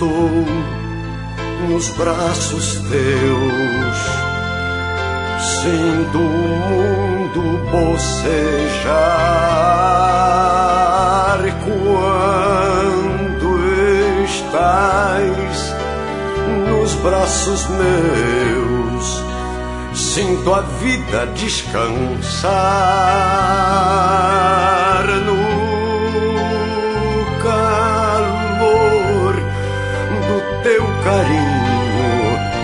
estou nos braços teus, sinto o mundo bocejar quando estás nos braços meus. Sinto a vida descansar no calor do teu carinho.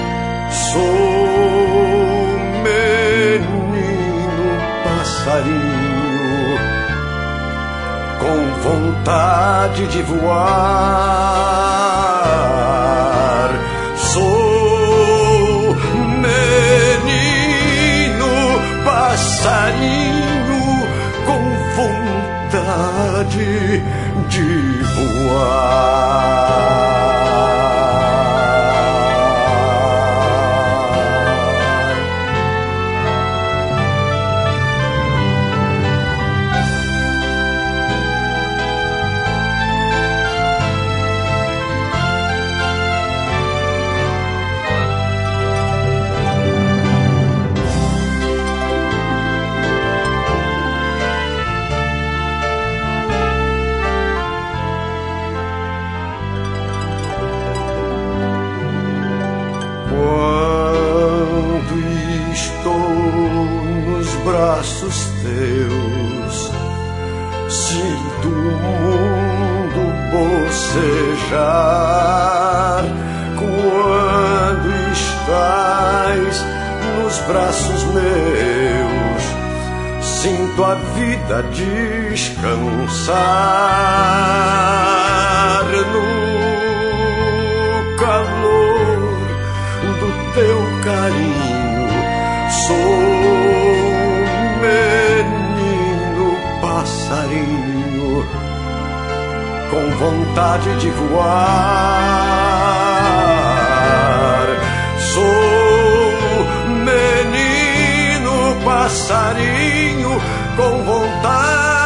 Sou menino passarinho com vontade de voar. Sou menino passarinho com vontade de voar. Braços teus, sinto o mundo bocejar quando estás nos braços meus. Sinto a vida descansar no calor do teu carinho. Sou menino passarinho com vontade de voar. Sou menino passarinho com vontade